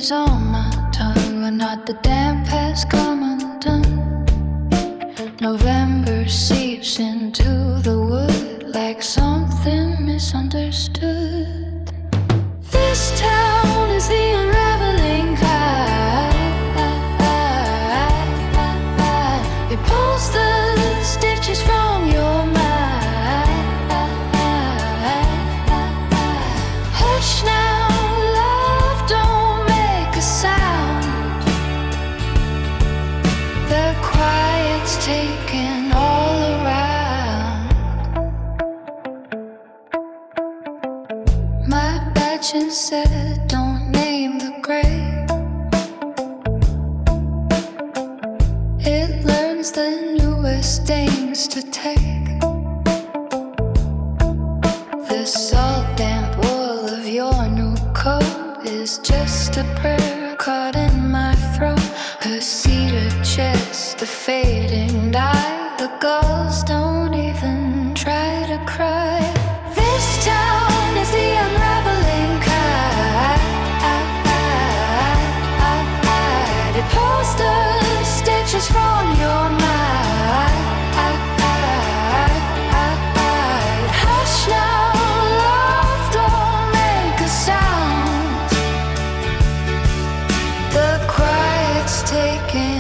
is on my tongue, but not the damp has come undone. November seeps into the wood like something misunderstood. This town is the unraveling tide. It pulls the stitches from your mind. Hush now, love, don't make a sound. The quiet's taken all around. My badge said, don't name the grave. It learns the newest things to take. The salt damp wool of your new coat is just a prayer caught in my throat. Her cedar chest, the fading dye. The gulls don't even try to cry. This town is the unraveling kite. It pulls the stitches from your mind. Hush now, love, don't make a sound. The quiet's taken